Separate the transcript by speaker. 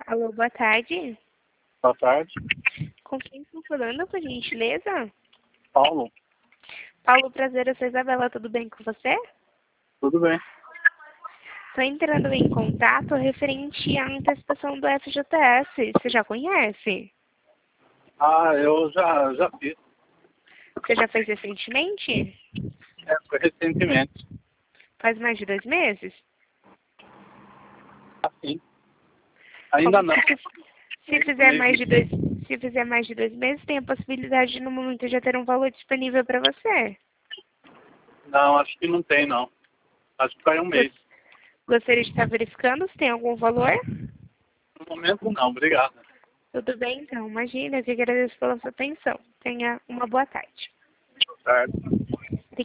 Speaker 1: Alô, boa tarde.
Speaker 2: Boa tarde.
Speaker 1: Com quem estou falando, por gentileza?
Speaker 2: Paulo.
Speaker 1: Paulo, prazer, eu sou Isabela, tudo bem com você?
Speaker 2: Tudo bem.
Speaker 1: Estou entrando em contato referente à antecipação do FGTS. Você já conhece?
Speaker 2: Eu já fiz.
Speaker 1: Você já fez recentemente?
Speaker 2: Foi recentemente.
Speaker 1: Faz mais de 2 meses?
Speaker 2: Assim. Ainda não.
Speaker 1: Se fizer mais de 2 meses, tem a possibilidade de, no momento, já ter um valor disponível para você.
Speaker 2: Não, acho que não tem, não. Acho que vai um mês.
Speaker 1: Gostaria de estar verificando se tem algum valor?
Speaker 2: No momento, não. Obrigado.
Speaker 1: Tudo bem, então. Imagina, eu que agradeço pela sua atenção. Tenha uma boa tarde.
Speaker 2: Boa tarde.